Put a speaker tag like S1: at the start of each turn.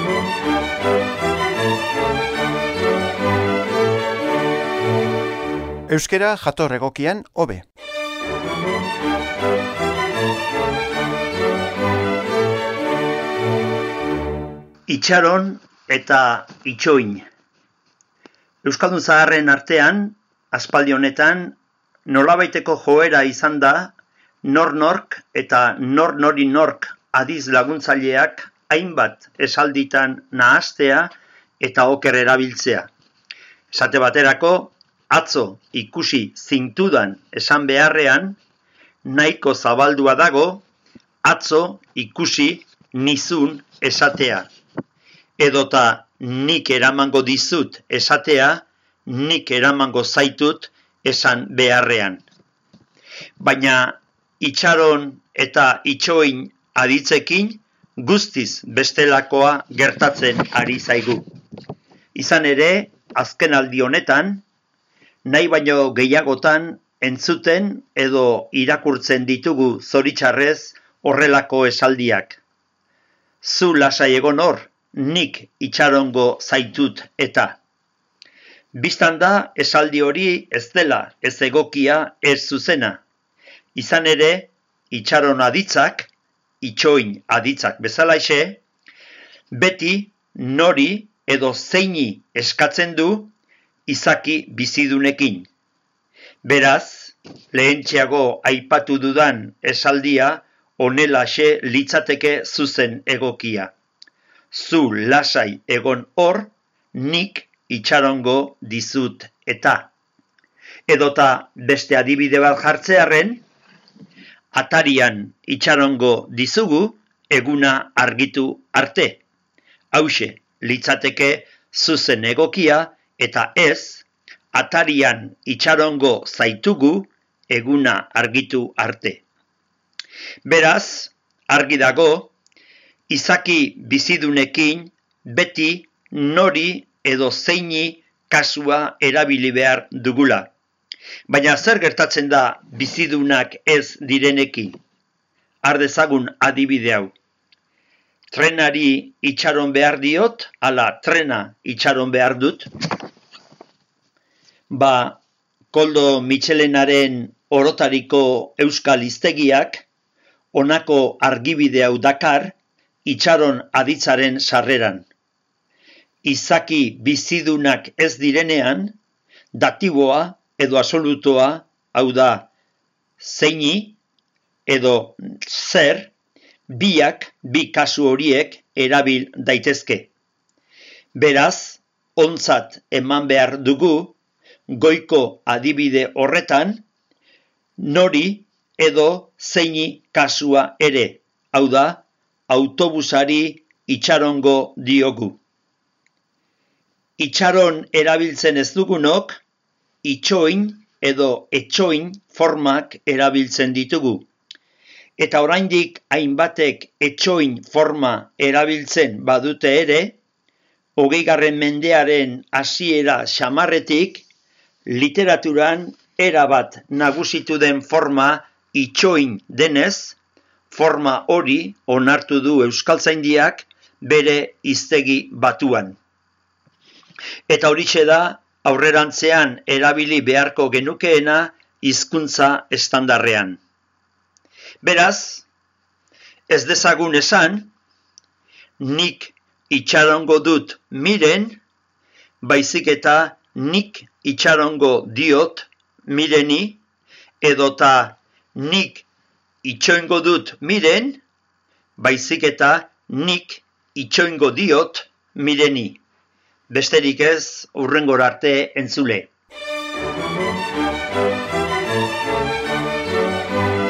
S1: Euskera jator egokian hobe.
S2: Itxaron eta itxoin. Euskaldun zaharren artean, aspaldi honetan, nolabaiteko joera izan da, nor-nork eta nor-nori nork adiz laguntzaileak hainbat esalditan nahastea eta oker erabiltzea. Esate baterako, atzo ikusi zintudan esan beharrean, nahiko zabaldua dago, atzo ikusi nizun esatea. Edota nik eramango dizut esatea, nik eramango zaitut esan beharrean. Baina itxaron eta itxoin aditzekin guztiz bestelakoa gertatzen ari zaigu. Izan ere, azkenaldi honetan, nahi baino gehiagotan entzuten edo irakurtzen ditugu zoritxarrez horrelako esaldiak. Zu lasai egon hor, nik itxarongo zaitut eta. Bistan da esaldi hori ez dela ez egokia ez zuzena. Izan ere, itxaron aditzak, itxoin aditzak bezalaxe, beti nori edo zeini eskatzen du izaki bizidunekin. Beraz, lehentxeago aipatu dudan esaldia honelaxe litzateke zuzen egokia. Zu lasai egon hor, nik itxarongo dizut eta. Edota beste adibide bat jartzearren, atarian itxarongo dizugu eguna argitu arte. Hauxe, litzateke zuzen egokia eta ez, atarian itxarongo zaitugu eguna argitu arte. Beraz, argi dago, izaki bizidunekin beti nori edo zeini kasua erabili behar dugula. Baina zer gertatzen da bizidunak ez direnekin? Har dezagun adibide hau. Trenari itxaron behar diot, ala trena itxaron behar dut. Koldo Mitxelenaren orotariko euskal hiztegiak honako argibide hau dakar itxaron aditzaren sarreran. Izaki bizidunak ez direnean, datiboa edo absolutoa, hau da, zeini edo zer, biak, bi kasu horiek erabil daitezke. Beraz, ontzat eman behar dugu, goiko adibide horretan, nori edo zeini kasua ere, hau da, autobusari itxarongo diogu. Itxaron erabiltzen ez dugunok, itxoin edo etxoin formak erabiltzen ditugu. Eta oraindik hainbatek etxoin forma erabiltzen badute ere, 20. mendearen hasiera xamarretik, literaturan erabat nagusitu den forma itxoin denez, forma hori onartu du Euskaltzaindiak bere hiztegi batuan. Eta horixe da aurrerantzean erabili beharko genukeena hizkuntza estandarrean. Beraz, ez dezagun esan, nik itxarongo dut miren, baizik eta nik itxarongo diot mireni, edota nik itxoingo dut miren, baizik eta nik itxoingo diot mireni. Besterik ez, hurrengora arte entzule.